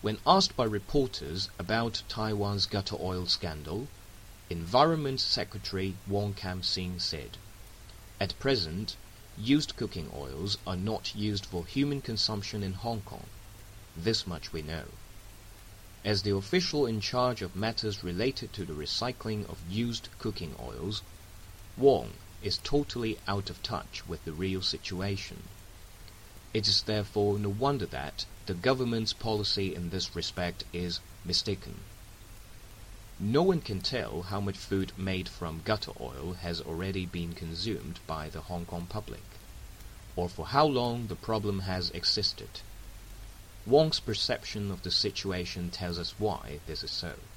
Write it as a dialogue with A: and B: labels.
A: When asked by reporters about Taiwan's gutter oil scandal, Environment Secretary Wong Kam-sing said, "At present, used cooking oils are not used for human consumption in Hong Kong. This much we know." As the official in charge of matters related to the recycling of used cooking oils, Wong is totally out of touch with the real situation. It is therefore no wonder that the government's policy in this respect is mistaken. No one can tell how much food made from gutter oil has already been consumed by the Hong Kong public, or for how long the problem has existed. Wong's perception of the situation tells us why this is so.